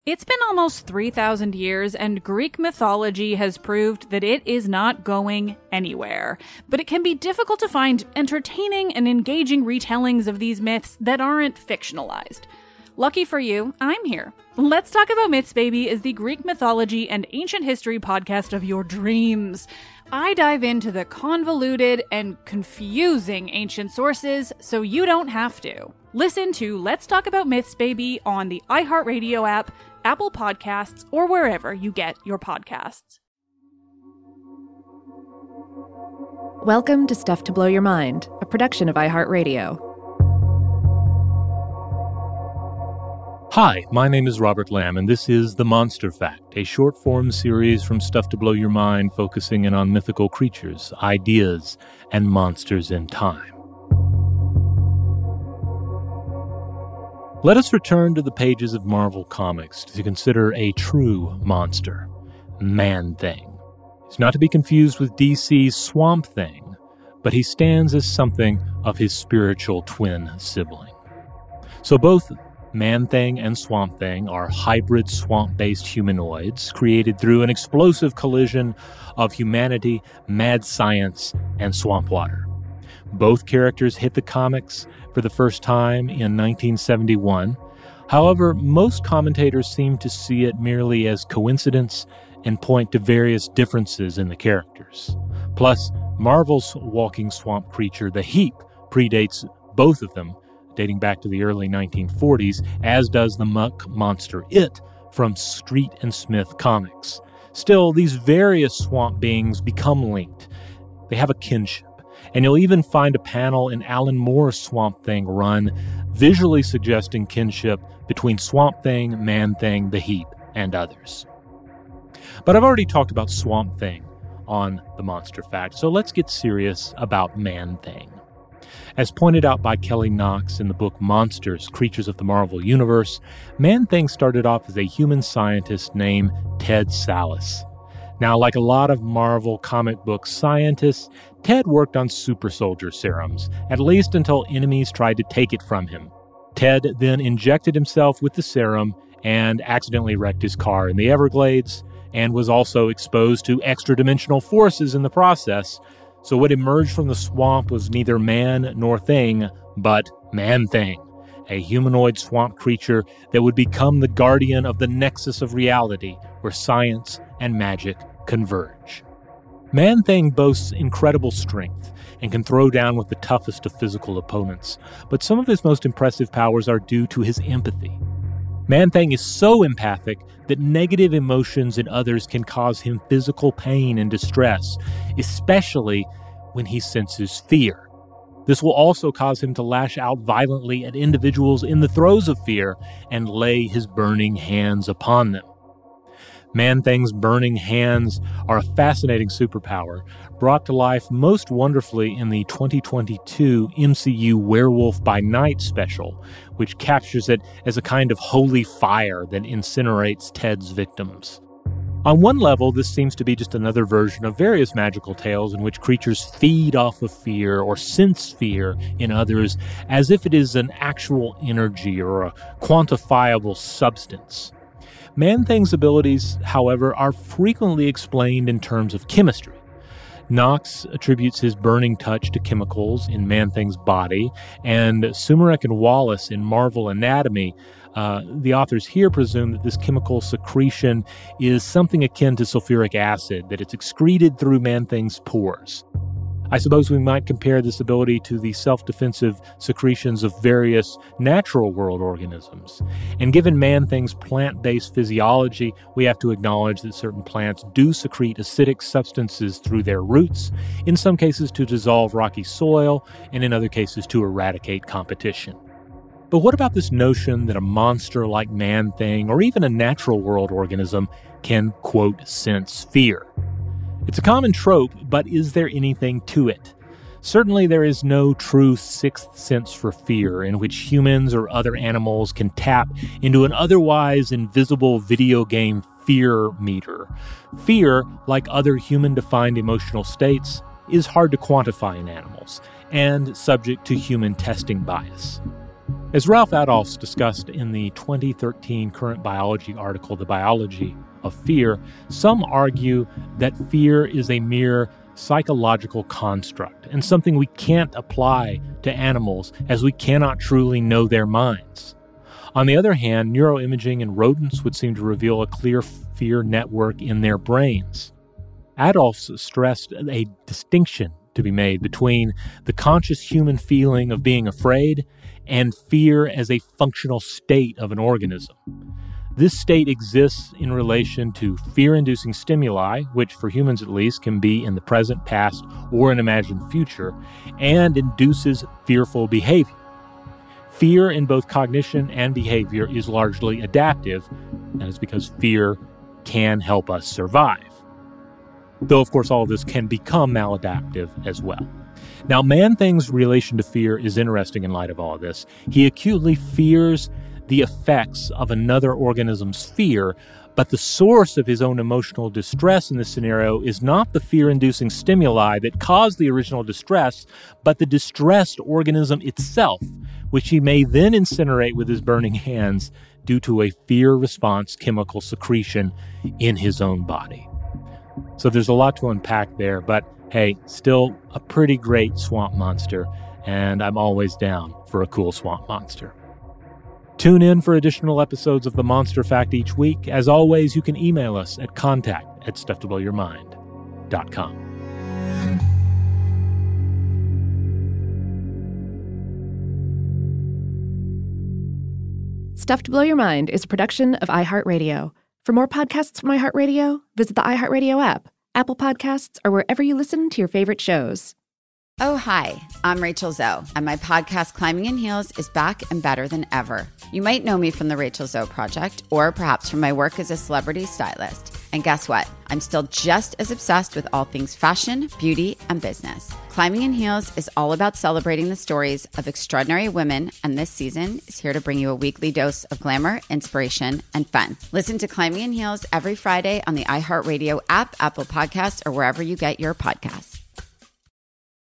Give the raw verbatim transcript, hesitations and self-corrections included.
It's been almost three thousand years, and Greek mythology has proved that it is not going anywhere. But it can be difficult to find entertaining and engaging retellings of these myths that aren't fictionalized. Lucky for you, I'm here. Let's Talk About Myths, Baby is the Greek mythology and ancient history podcast of your dreams. I dive into the convoluted and confusing ancient sources so you don't have to. Listen to Let's Talk About Myths, Baby on the iHeartRadio app, Apple Podcasts, or wherever you get your podcasts. Welcome to Stuff to Blow Your Mind, a production of iHeartRadio. Hi, my name is Robert Lamb, and this is The Monster Fact, a short-form series from Stuff to Blow Your Mind focusing in on mythical creatures, ideas, and monsters in time. Let us return to the pages of Marvel Comics to consider a true monster, Man-Thing. He's not to be confused with D C's Swamp Thing, but he stands as something of his spiritual twin sibling. So both Man-Thing and Swamp Thing are hybrid swamp-based humanoids created through an explosive collision of humanity, mad science, and swamp water. Both characters hit the comics for the first time in nineteen seventy-one. However, most commentators seem to see it merely as coincidence and point to various differences in the characters. Plus, Marvel's walking swamp creature, the Heap, predates both of them, dating back to the early nineteen forties, as does the muck monster It from Street and Smith comics. Still, these various swamp beings become linked. They have a kinship, and you'll even find a panel in Alan Moore's Swamp Thing run visually suggesting kinship between Swamp Thing, Man-Thing, the Heap, and others. But I've already talked about Swamp Thing on The Monster Fact, so let's get serious about Man-Thing. As pointed out by Kelly Knox in the book Monsters, Creatures of the Marvel Universe, Man-Thing started off as a human scientist named Ted Sallis. Now, like a lot of Marvel comic book scientists, Ted worked on super soldier serums, at least until enemies tried to take it from him. Ted then injected himself with the serum and accidentally wrecked his car in the Everglades, and was also exposed to extra-dimensional forces in the process. So what emerged from the swamp was neither man nor thing, but Man-Thing, a humanoid swamp creature that would become the guardian of the nexus of reality where science and magic converge. Man-Thing boasts incredible strength and can throw down with the toughest of physical opponents, but some of his most impressive powers are due to his empathy. Man-Thing is so empathic that negative emotions in others can cause him physical pain and distress, especially when he senses fear. This will also cause him to lash out violently at individuals in the throes of fear and lay his burning hands upon them. Man-Thing's burning hands are a fascinating superpower, brought to life most wonderfully in the twenty twenty-two M C U Werewolf by Night special, which captures it as a kind of holy fire that incinerates Ted's victims. On one level, this seems to be just another version of various magical tales in which creatures feed off of fear or sense fear in others as if it is an actual energy or a quantifiable substance. Man-Thing's abilities, however, are frequently explained in terms of chemistry. Knox attributes his burning touch to chemicals in Man-Thing's body, and Sumarek and Wallace in Marvel Anatomy, uh, the authors here presume that this chemical secretion is something akin to sulfuric acid, that it's excreted through Man-Thing's pores. I suppose we might compare this ability to the self-defensive secretions of various natural world organisms. And given Man-Thing's plant-based physiology, we have to acknowledge that certain plants do secrete acidic substances through their roots, in some cases to dissolve rocky soil, and in other cases to eradicate competition. But what about this notion that a monster like Man-Thing, or even a natural world organism, can, quote, sense fear? It's a common trope, but is there anything to it? Certainly there is no true sixth sense for fear in which humans or other animals can tap into an otherwise invisible video game fear meter. Fear, like other human-defined emotional states, is hard to quantify in animals, and subject to human testing bias. As Ralph Adolphs discussed in the twenty thirteen Current Biology article, The Biology of Fear, some argue that fear is a mere psychological construct and something we can't apply to animals as we cannot truly know their minds. On the other hand, neuroimaging in rodents would seem to reveal a clear fear network in their brains. Adolphs stressed a distinction to be made between the conscious human feeling of being afraid and fear as a functional state of an organism. This state exists in relation to fear-inducing stimuli, which for humans at least can be in the present, past, or an imagined future, and induces fearful behavior. Fear in both cognition and behavior is largely adaptive, and it's because fear can help us survive. Though, of course, all of this can become maladaptive as well. Now, Man-Thing's relation to fear is interesting in light of all of this. He acutely fears the effects of another organism's fear, but the source of his own emotional distress in this scenario is not the fear-inducing stimuli that caused the original distress, but the distressed organism itself, which he may then incinerate with his burning hands due to a fear response chemical secretion in his own body. So there's a lot to unpack there, but hey, still a pretty great swamp monster, and I'm always down for a cool swamp monster. Tune in for additional episodes of The Monster Fact each week. As always, you can email us at contact at stuff to blow your mind dot com. Stuff to Blow Your Mind is a production of iHeartRadio. For more podcasts from iHeartRadio, visit the iHeartRadio app, Apple Podcasts, or wherever you listen to your favorite shows. Oh, hi, I'm Rachel Zoe, and my podcast Climbing in Heels is back and better than ever. You might know me from the Rachel Zoe Project, or perhaps from my work as a celebrity stylist. And guess what? I'm still just as obsessed with all things fashion, beauty, and business. Climbing in Heels is all about celebrating the stories of extraordinary women, and this season is here to bring you a weekly dose of glamour, inspiration, and fun. Listen to Climbing in Heels every Friday on the iHeartRadio app, Apple Podcasts, or wherever you get your podcasts.